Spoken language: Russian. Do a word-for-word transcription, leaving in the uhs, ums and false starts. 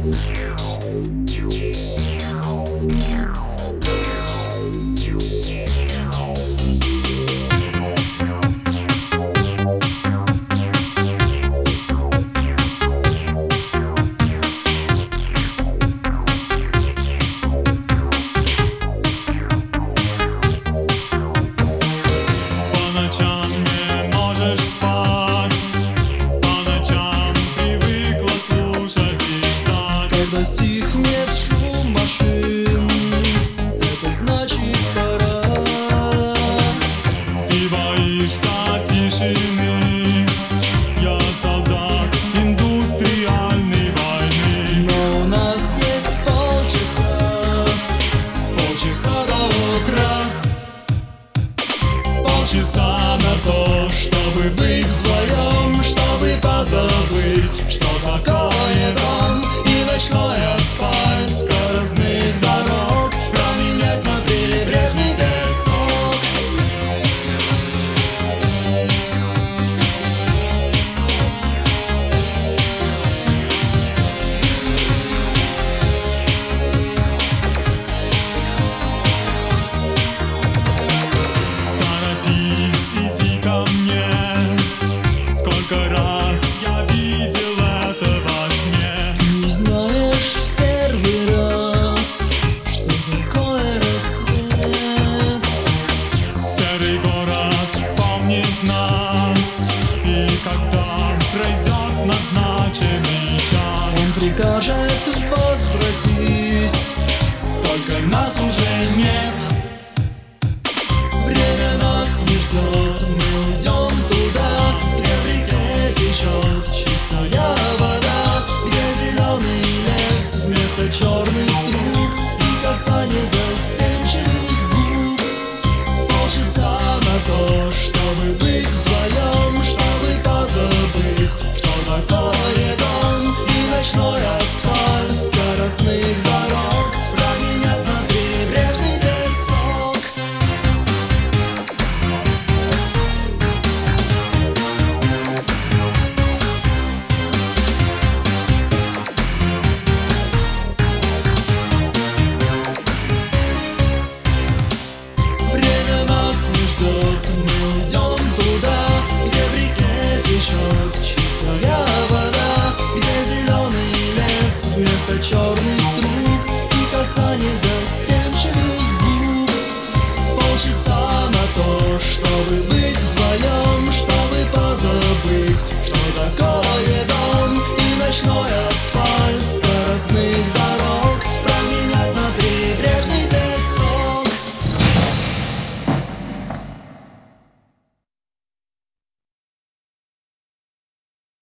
Когда стихнет шум машин, это значит пора. Ты боишься тишины, я солдат индустриальной войны. Но у нас есть полчаса, полчаса до утра. Полчаса на то, чтобы быть вдвоем, чтобы позабыть, что такое дом и ночной асфальт скоростных дорог, променять на прибрежный песок. торопись, иди ко мне. Сколько раз я видел это во сне. Не знаешь в первый раз, что такое рассвет. Серый город помнит нас, и когда пройдет назначенный час, Он прикажет возвратись, только нас уже нет. Время нас не ждет, мы уйдем туда, где в реке течет чистая вода, где зеленый лес вместо черных труб и касание застенчивых губ. Полчаса на то, чтобы быть вдвоем, чтобы позабыть, что такое дом и ночной асфальт скоростных дорог, променять на прибрежный песок. Время нас не ждет, мы уйдем туда, где в реке течет чистая вода, где зеленый лес вместо черных труб и касание застенчивых губ. Полчаса